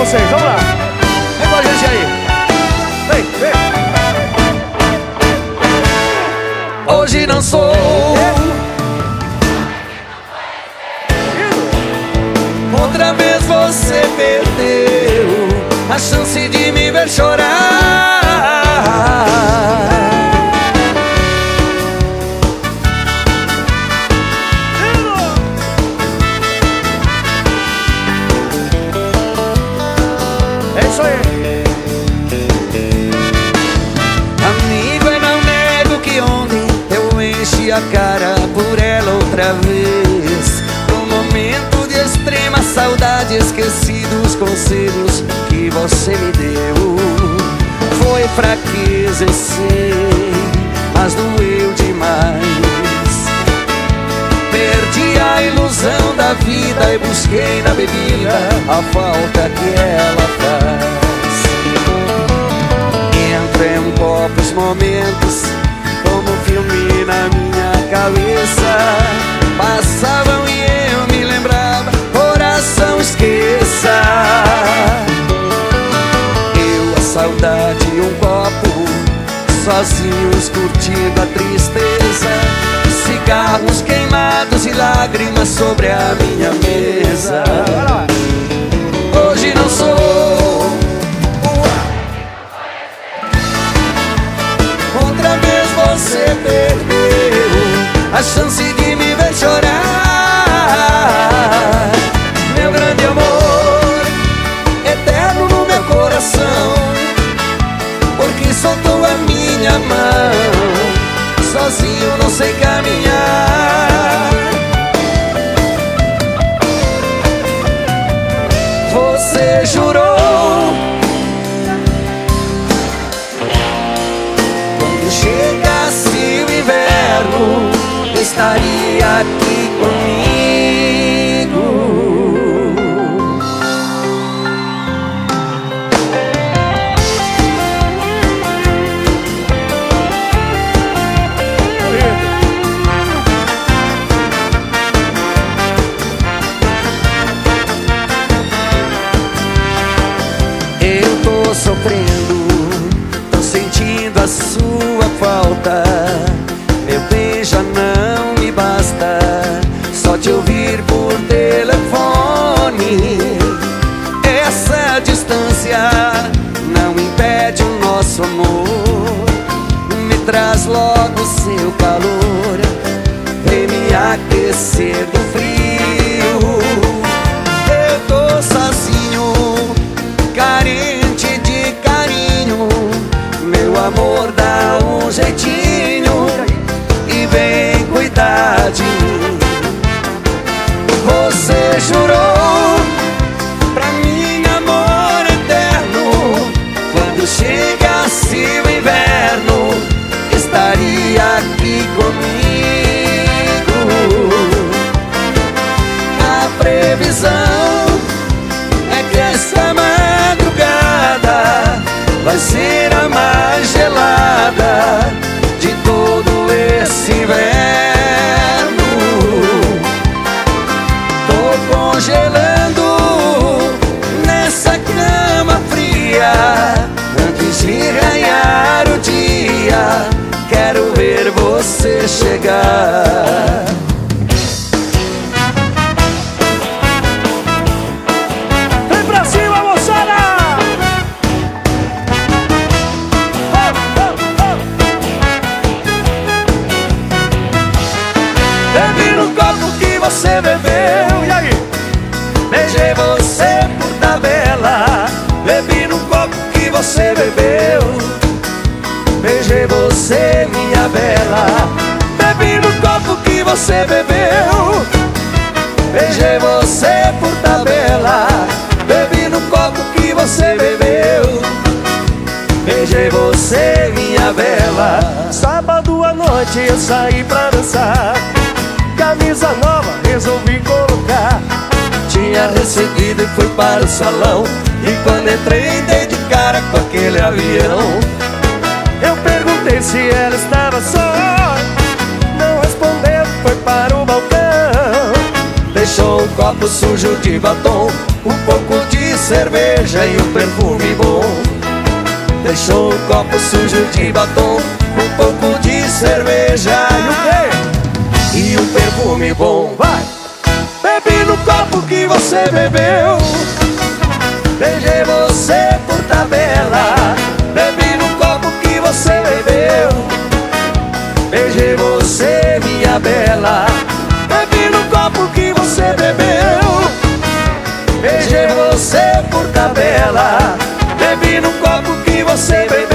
vocês, vamos lá. Vem com a gente aí. Vem, vem. Hoje não sou. Outra vez você perdeu a chance de me ver chorar. É isso aí. Amigo, eu não nego que ontem eu enchi a cara por ela outra vez. Num momento de extrema saudade, esqueci dos conselhos que você me deu. Foi fraqueza, eu sei, mas doeu demais. Perdi a ilusão da vida e busquei na bebida a falta que ela faz. Entre um copo os momentos, como um filme na minha cabeça, passavam e eu me lembrava, coração esqueça. Eu, a saudade e um copo, sozinhos curtindo a tristeza, cigarros queimados e lágrimas sobre a minha mesa. Hoje não sou. Outra vez você perdeu a chance de me ver chorar. Meu grande amor, eterno no meu coração, porque soltou a minha mão. Sozinho não sei caminhar. Você jurou, quando chegasse o inverno, estaria aqui comigo. Tô sofrendo, tô sentindo a sua falta. Meu bem, já não me basta só te ouvir por telefone. Essa distância não impede o nosso amor. Me traz logo seu calor, vem me aquecer do frio. Eu tô sozinho, carente de carinho. Meu amor, dá um jeitinho e vem cuidar de mim. Você jurou pra mim amor eterno, quando chegasse o inverno, estaria aqui comigo. A previsão é que esta madrugada vai ser a mais gelada de todo esse inverno. Tô congelando nessa cama fria, antes de raiar o dia, quero ver você chegar. Vem pra cima, moçada! Bebi no copo que você bebeu, E aí? beijei você por tabela. Bebi no copo que você bebeu, beijei você, minha bela. Bebi no copo que você bebeu, beijei você por tabela. Bebi no copo que você bebeu, beijei você, minha bela. Sábado à noite eu saí pra dançar, camisa nova resolvi colocar. Tinha recebido e fui para o salão, e quando entrei dei de cara com aquele avião. Eu perguntei se ela estava só, não respondeu, foi para o balcão. Deixou um copo sujo de batom, um pouco de cerveja e um perfume bom. Deixou o copo sujo de batom, um pouco de cerveja E o quê? e um perfume bom. Vai! Bebi no copo que você bebeu, beijei você por tabela. Bebi no copo que você bebeu, beijei você, minha bela. Bebi no copo que você bebeu, beijei você por tabela. Bebi no copo que você bebeu,